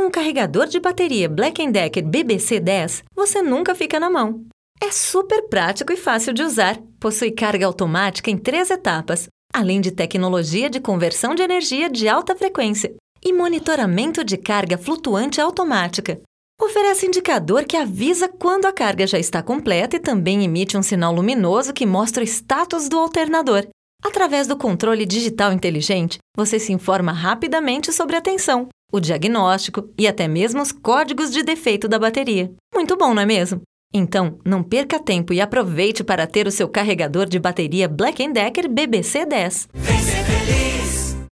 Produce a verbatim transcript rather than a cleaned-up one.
Com o carregador de bateria Black and Decker B B C dez, você nunca fica na mão. É super prático e fácil de usar. Possui carga automática em três etapas, além de tecnologia de conversão de energia de alta frequência e monitoramento de carga flutuante automática. Oferece indicador que avisa quando a carga já está completa e também emite um sinal luminoso que mostra o status do alternador. Através do controle digital inteligente, você se informa rapidamente sobre a tensão, o diagnóstico e até mesmo os códigos de defeito da bateria. Muito bom, não é mesmo? Então, não perca tempo e aproveite para ter o seu carregador de bateria Black and Decker B B C dez. Vem ser feliz!